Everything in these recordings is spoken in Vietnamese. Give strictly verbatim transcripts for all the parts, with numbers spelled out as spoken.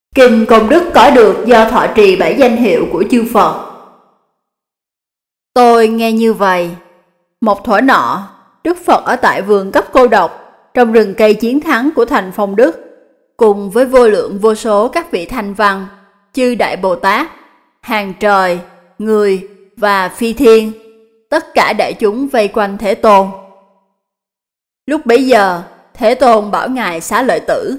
Kinh công đức có được do thọ trì bảy danh hiệu của chư Phật. Tôi nghe như vậy. Một thuở nọ, Đức Phật ở tại vườn Cấp Cô Độc, trong rừng cây chiến thắng của thành Phong Đức, cùng với vô lượng vô số các vị thanh văn, chư Đại Bồ Tát, hàng trời, người và phi thiên, tất cả đại chúng vây quanh Thế Tôn. Lúc bấy giờ, Thế Tôn bảo Ngài Xá Lợi Tử: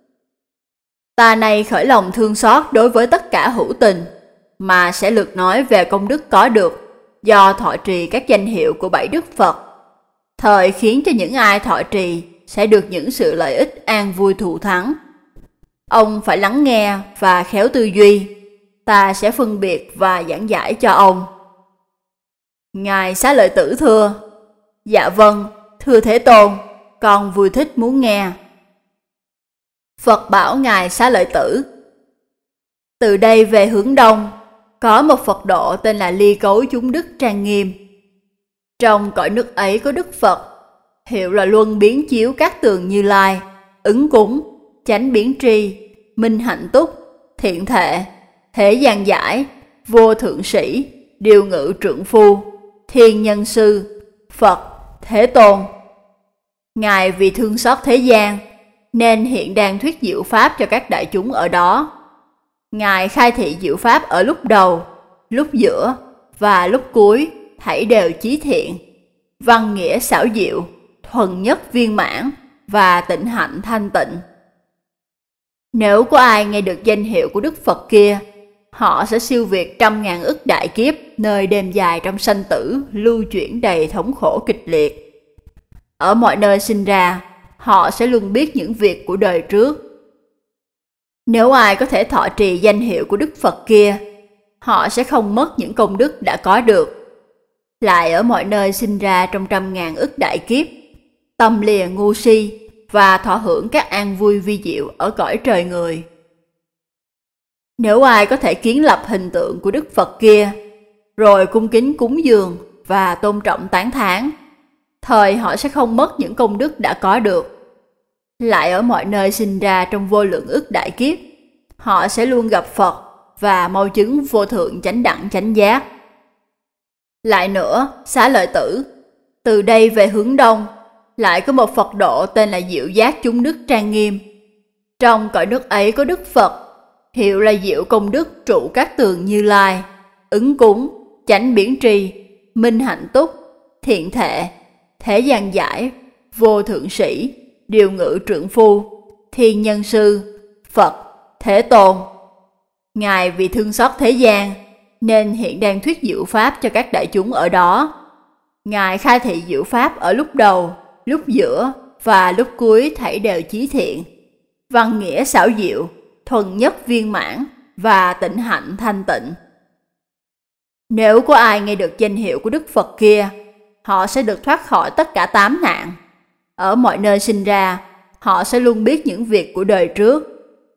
Ta nay khởi lòng thương xót đối với tất cả hữu tình, mà sẽ lược nói về công đức có được do thọ trì các danh hiệu của bảy Đức Phật, thời khiến cho những ai thọ trì sẽ được những sự lợi ích an vui thù thắng. Ông phải lắng nghe và khéo tư duy, ta sẽ phân biệt và giảng giải cho ông. Ngài Xá Lợi Tử thưa: Dạ vâng, thưa Thế Tôn, con vui thích muốn nghe. Phật bảo Ngài Xá Lợi Tử: Từ đây về hướng đông, có một Phật độ tên là Ly Cấu Chúng Đức Trang Nghiêm. Trong cõi nước ấy có Đức Phật, hiệu là Luân Biến Chiếu Các Tường Như Lai, Ứng Cúng, Chánh Biến Tri, Minh Hạnh Túc, Thiện Thệ, Thế Gian Giải, Vô Thượng Sĩ, Điều Ngự Trượng Phu, Thiên Nhân Sư, Phật, Thế Tôn. Ngài vì thương xót thế gian, nên hiện đang thuyết diệu pháp cho các đại chúng ở đó. Ngài khai thị diệu pháp ở lúc đầu, lúc giữa và lúc cuối, thảy đều chí thiện, văn nghĩa xảo diệu, thuần nhất viên mãn và tịnh hạnh thanh tịnh. Nếu có ai nghe được danh hiệu của Đức Phật kia, họ sẽ siêu việt trăm ngàn ức đại kiếp, nơi đêm dài trong sanh tử lưu chuyển đầy thống khổ kịch liệt. Ở mọi nơi sinh ra, họ sẽ luôn biết những việc của đời trước. Nếu ai có thể thọ trì danh hiệu của Đức Phật kia, họ sẽ không mất những công đức đã có được. Lại ở mọi nơi sinh ra trong trăm ngàn ức đại kiếp, tâm lìa ngu si và thọ hưởng các an vui vi diệu ở cõi trời người. Nếu ai có thể kiến lập hình tượng của Đức Phật kia, rồi cung kính cúng dường và tôn trọng tán thán, thời họ sẽ không mất những công đức đã có được. Lại ở mọi nơi sinh ra trong vô lượng ức đại kiếp, họ sẽ luôn gặp Phật và mau chứng vô thượng chánh đẳng chánh giác. Lại nữa, Xá Lợi Tử, từ đây về hướng đông, lại có một Phật độ tên là Diệu Giác Chúng Đức Trang Nghiêm. Trong cõi nước ấy có Đức Phật, hiệu là Diệu Công Đức Trụ Các Tường Như Lai, Ứng Cúng, Chánh Biến Tri, Minh Hạnh Túc, Thiện Thệ, Thế Gian Giải, Vô Thượng Sĩ, Điều Ngự Trượng Phu, Thiên Nhân Sư, Phật, Thế Tôn. Ngài vì thương xót thế gian, nên hiện đang thuyết diệu pháp cho các đại chúng ở đó. Ngài khai thị diệu pháp ở lúc đầu, lúc giữa và lúc cuối thảy đều chí thiện, văn nghĩa xảo diệu, thuần nhất viên mãn và tịnh hạnh thanh tịnh. Nếu có ai nghe được danh hiệu của Đức Phật kia, họ sẽ được thoát khỏi tất cả tám nạn. Ở mọi nơi sinh ra, họ sẽ luôn biết những việc của đời trước.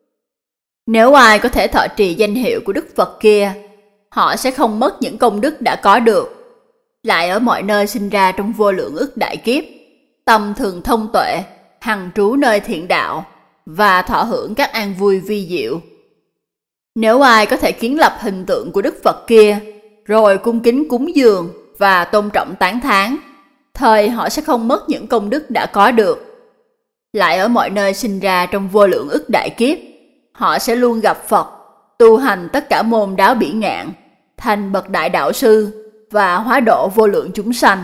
Nếu ai có thể thọ trì danh hiệu của Đức Phật kia, họ sẽ không mất những công đức đã có được. Lại ở mọi nơi sinh ra trong vô lượng ức đại kiếp, tâm thường thông tuệ, hằng trú nơi thiện đạo và thọ hưởng các an vui vi diệu. Nếu ai có thể kiến lập hình tượng của Đức Phật kia, rồi cung kính cúng dường và tôn trọng tán thán, thời họ sẽ không mất những công đức đã có được. Lại ở mọi nơi sinh ra trong vô lượng ức đại kiếp, họ sẽ luôn gặp Phật, tu hành tất cả môn đáo bỉ ngạn, thành bậc đại đạo sư và hóa độ vô lượng chúng sanh.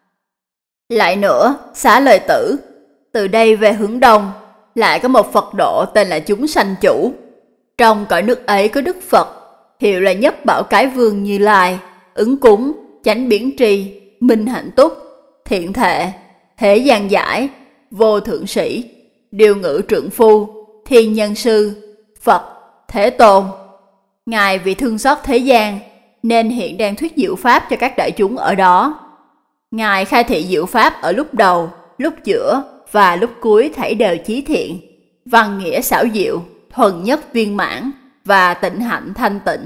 Lại nữa, Xá Lợi Tử, từ đây về hướng đông, lại có một Phật độ tên là Chúng Sanh Chủ. Trong cõi nước ấy có Đức Phật, hiệu là Nhất Bảo Cái Vương Như Lai, Ứng Cúng, Chánh Biến Tri, Minh Hạnh Túc, Thiện Thệ, Thế Gian Giải, Vô Thượng Sĩ, Điều Ngự Trượng Phu, Thiên Nhân Sư, Phật, Thế Tôn. Ngài vì thương xót thế gian, nên hiện đang thuyết diệu pháp cho các đại chúng ở đó. Ngài khai thị diệu pháp ở lúc đầu, lúc giữa và lúc cuối thảy đều chí thiện, văn nghĩa xảo diệu, thuần nhất viên mãn và tịnh hạnh thanh tịnh.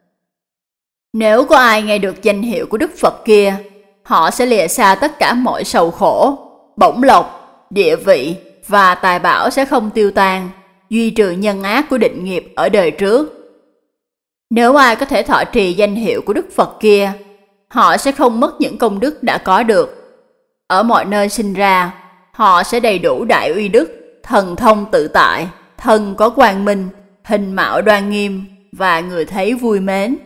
Nếu có ai nghe được danh hiệu của Đức Phật kia, họ sẽ lìa xa tất cả mọi sầu khổ, bổng lộc, địa vị và tài bảo sẽ không tiêu tan, duy trừ nhân ác của định nghiệp ở đời trước. Nếu ai có thể thọ trì danh hiệu của Đức Phật kia, họ sẽ không mất những công đức đã có được. Ở mọi nơi sinh ra, họ sẽ đầy đủ đại uy đức, thần thông tự tại, thân có quang minh, hình mạo đoan nghiêm và người thấy vui mến.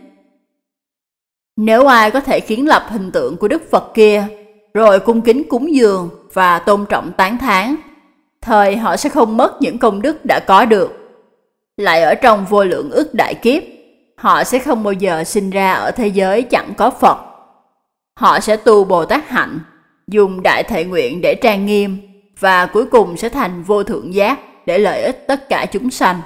Nếu ai có thể kiến lập hình tượng của Đức Phật kia, rồi cung kính cúng dường và tôn trọng tán thán, thời họ sẽ không mất những công đức đã có được. Lại ở trong vô lượng ức đại kiếp, họ sẽ không bao giờ sinh ra ở thế giới chẳng có Phật. Họ sẽ tu Bồ Tát hạnh, dùng đại thệ nguyện để trang nghiêm, và cuối cùng sẽ thành vô thượng giác để lợi ích tất cả chúng sanh.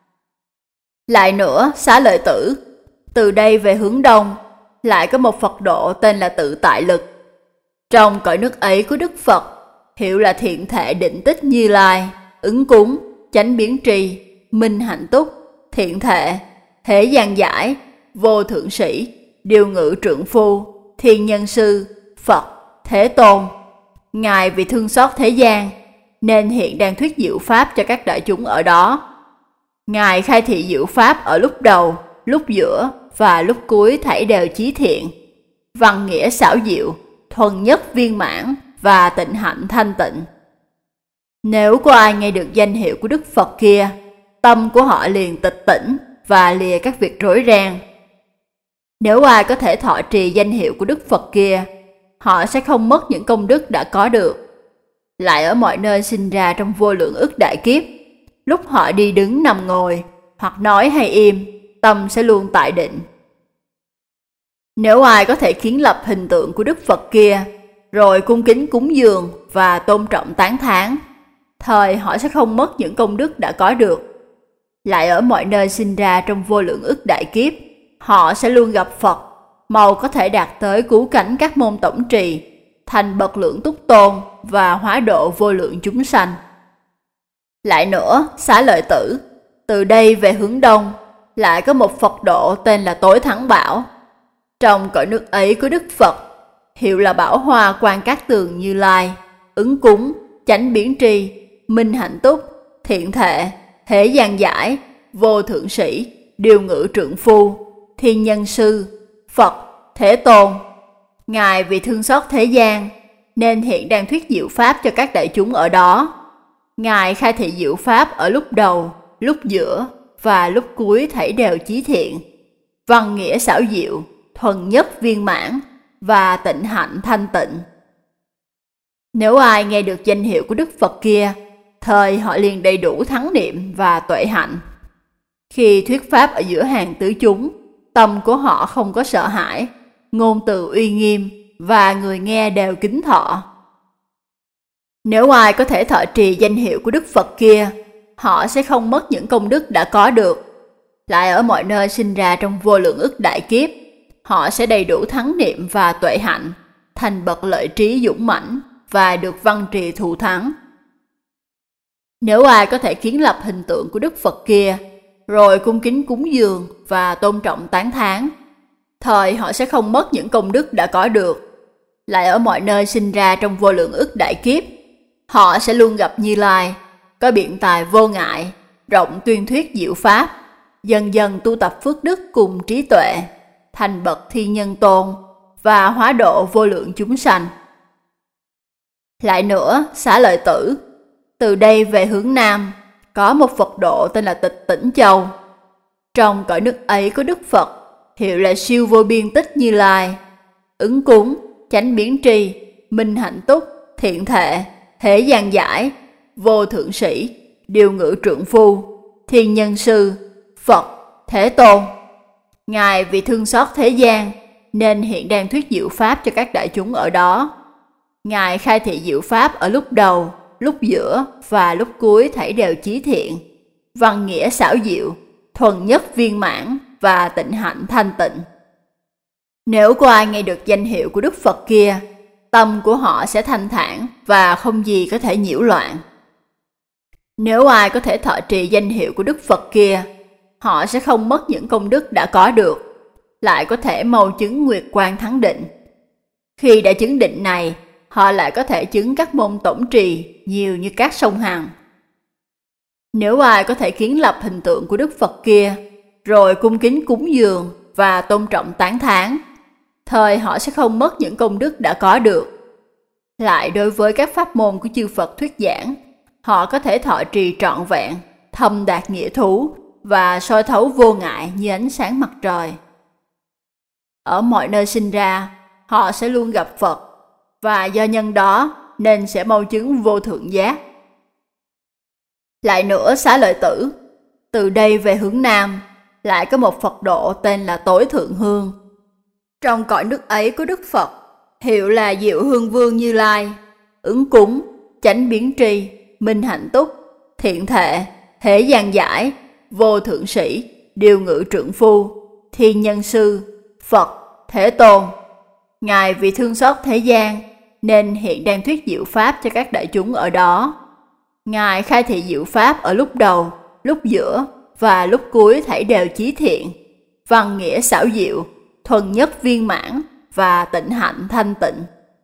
Lại nữa, Xá Lợi Tử, từ đây về hướng đông, lại có một Phật độ tên là Tự Tại Lực. Trong cõi nước ấy có Đức Phật, hiệu là Thiện Thệ Định Tích Như Lai, Ứng Cúng, Chánh Biến Tri, Minh Hạnh Túc, Thiện Thệ, Thế Gian Giải, Vô Thượng Sĩ, Điều Ngự Trượng Phu, Thiên Nhân Sư, Phật, Thế Tôn. Ngài vì thương xót thế gian, nên hiện đang thuyết diệu Pháp cho các đại chúng ở đó. Ngài khai thị diệu Pháp ở lúc đầu, lúc giữa và lúc cuối thảy đều chí thiện, văn nghĩa xảo diệu, thuần nhất viên mãn và tịnh hạnh thanh tịnh. Nếu có ai nghe được danh hiệu của Đức Phật kia, tâm của họ liền tịch tỉnh và lìa các việc rối ren. Nếu ai có thể thọ trì danh hiệu của Đức Phật kia, họ sẽ không mất những công đức đã có được. Lại ở mọi nơi sinh ra trong vô lượng ức đại kiếp, lúc họ đi đứng nằm ngồi, hoặc nói hay im, tâm sẽ luôn tại định. Nếu ai có thể kiến lập hình tượng của Đức Phật kia, rồi cung kính cúng dường và tôn trọng tán thán, thời họ sẽ không mất những công đức đã có được. Lại ở mọi nơi sinh ra trong vô lượng ức đại kiếp, họ sẽ luôn gặp Phật, màu có thể đạt tới cứu cánh các môn tổng trì, thành bậc lượng túc tôn và hóa độ vô lượng chúng sanh. Lại nữa, Xá Lợi Tử, từ đây về hướng đông, lại có một Phật độ tên là Tối Thắng Bảo. Trong cõi nước ấy có Đức Phật, hiệu là Bảo Hoa Quan Cát Tường Như Lai, Ứng Cúng, Chánh Biến Tri, Minh Hạnh Túc, Thiện Thệ, Thế Gian Giải, Vô Thượng Sĩ, Điều Ngự Trượng Phu, Thiên Nhân Sư, Phật, Thế Tôn. Ngài vì thương xót thế gian, nên hiện đang thuyết diệu Pháp cho các đại chúng ở đó. Ngài khai thị diệu Pháp ở lúc đầu, lúc giữa và lúc cuối thảy đều chí thiện, văn nghĩa xảo diệu, thuần nhất viên mãn và tịnh hạnh thanh tịnh. Nếu ai nghe được danh hiệu của Đức Phật kia, thời họ liền đầy đủ thắng niệm và tuệ hạnh. Khi thuyết Pháp ở giữa hàng tứ chúng, tâm của họ không có sợ hãi, ngôn từ uy nghiêm và người nghe đều kính thọ. Nếu ai có thể thọ trì danh hiệu của Đức Phật kia, họ sẽ không mất những công đức đã có được. Lại ở mọi nơi sinh ra trong vô lượng ức đại kiếp, họ sẽ đầy đủ thắng niệm và tuệ hạnh, thành bậc lợi trí dũng mãnh và được văn trì thù thắng. Nếu ai có thể kiến lập hình tượng của Đức Phật kia, rồi cung kính cúng dường và tôn trọng tán thán, thời họ sẽ không mất những công đức đã có được. Lại ở mọi nơi sinh ra trong vô lượng ức đại kiếp, họ sẽ luôn gặp Như Lai, có biện tài vô ngại, rộng tuyên thuyết diệu Pháp, dần dần tu tập phước đức cùng trí tuệ, thành bậc thiên nhân tôn và hóa độ vô lượng chúng sanh. Lại nữa, Xá Lợi Tử, từ đây về hướng nam, có một Phật độ tên là Tịch Tỉnh Châu. Trong cõi nước ấy có Đức Phật, hiệu là Siêu Vô Biên Tích Như Lai, Ứng Cúng, Chánh Biến Tri, Minh Hạnh Túc, Thiện Thệ, Thế Gian Giải, Vô Thượng Sĩ, Điều Ngự Trượng Phu, Thiên Nhân Sư, Phật, Thế Tôn. Ngài vì thương xót thế gian, nên hiện đang thuyết diệu Pháp cho các đại chúng ở đó. Ngài khai thị diệu Pháp ở lúc đầu, lúc giữa và lúc cuối thảy đều chí thiện, văn nghĩa xảo diệu, thuần nhất viên mãn và tịnh hạnh thanh tịnh. Nếu có ai nghe được danh hiệu của Đức Phật kia, tâm của họ sẽ thanh thản và không gì có thể nhiễu loạn. Nếu ai có thể thọ trì danh hiệu của Đức Phật kia, họ sẽ không mất những công đức đã có được, lại có thể mau chứng Nguyệt Quang Thắng Định. Khi đã chứng định này, họ lại có thể chứng các môn tổng trì nhiều như các sông Hằng. Nếu ai có thể kiến lập hình tượng của Đức Phật kia, rồi cung kính cúng dường và tôn trọng tán thán, thời họ sẽ không mất những công đức đã có được. Lại đối với các pháp môn của chư Phật thuyết giảng, họ có thể thọ trì trọn vẹn, thâm đạt nghĩa thú và soi thấu vô ngại như ánh sáng mặt trời. Ở mọi nơi sinh ra, họ sẽ luôn gặp Phật, và do nhân đó nên sẽ mau chứng vô thượng giác. Lại nữa Xá Lợi Tử, từ đây về hướng Nam, lại có một Phật độ tên là Tối Thượng Hương. Trong cõi nước ấy có Đức Phật, hiệu là Diệu Hương Vương Như Lai, ứng cúng, chánh biến tri, minh hạnh túc, thiện thệ, thế gian giải, vô thượng sĩ, điều ngự trượng phu, thiên nhân sư, Phật, Thế Tôn. Ngài vì thương xót thế gian nên hiện đang thuyết diệu pháp cho các đại chúng ở đó. Ngài khai thị diệu pháp ở lúc đầu, lúc giữa và lúc cuối thảy đều chí thiện, văn nghĩa xảo diệu, thuần nhất viên mãn và tịnh hạnh thanh tịnh.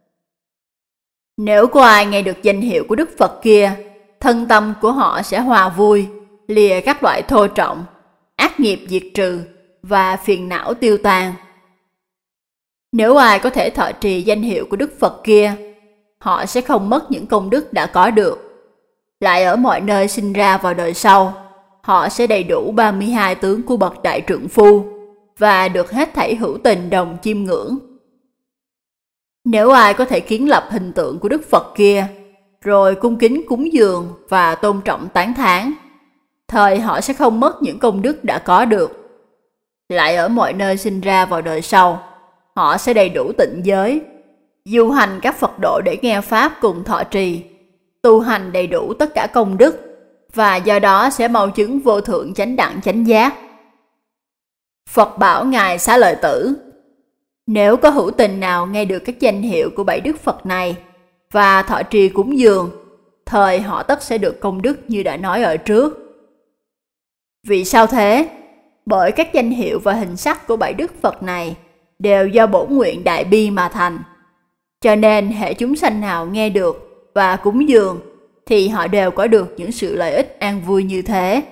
Nếu có ai nghe được danh hiệu của Đức Phật kia, thân tâm của họ sẽ hòa vui, lìa các loại thô trọng, ác nghiệp diệt trừ và phiền não tiêu tan. Nếu ai có thể thọ trì danh hiệu của Đức Phật kia, họ sẽ không mất những công đức đã có được. Lại ở mọi nơi sinh ra vào đời sau, họ sẽ đầy đủ ba mươi hai tướng của bậc đại trượng phu và được hết thảy hữu tình đồng chiêm ngưỡng. Nếu ai có thể kiến lập hình tượng của Đức Phật kia, rồi cung kính cúng dường và tôn trọng tán thán, thời họ sẽ không mất những công đức đã có được. Lại ở mọi nơi sinh ra vào đời sau, họ sẽ đầy đủ tịnh giới, du hành các Phật độ để nghe Pháp cùng thọ trì, tu hành đầy đủ tất cả công đức, và do đó sẽ mau chứng vô thượng chánh đẳng chánh giác. Phật bảo Ngài Xá Lợi Tử, nếu có hữu tình nào nghe được các danh hiệu của bảy Đức Phật này và thọ trì cúng dường, thời họ tất sẽ được công đức như đã nói ở trước. Vì sao thế? Bởi các danh hiệu và hình sắc của bảy Đức Phật này đều do bổn nguyện đại bi mà thành. Cho nên hệ chúng sanh nào nghe được và cúng dường thì họ đều có được những sự lợi ích an vui như thế.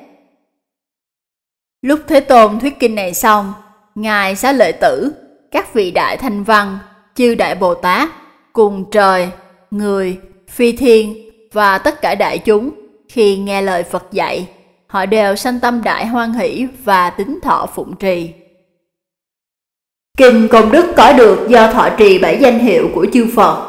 Lúc Thế Tôn thuyết kinh này xong, Ngài Xá Lợi Tử, các vị đại thanh văn, chư đại Bồ Tát, cùng trời, người, phi thiên và tất cả đại chúng, khi nghe lời Phật dạy, họ đều sanh tâm đại hoan hỷ và tín thọ phụng trì. Kinh công đức có được do thọ trì bảy danh hiệu của chư Phật.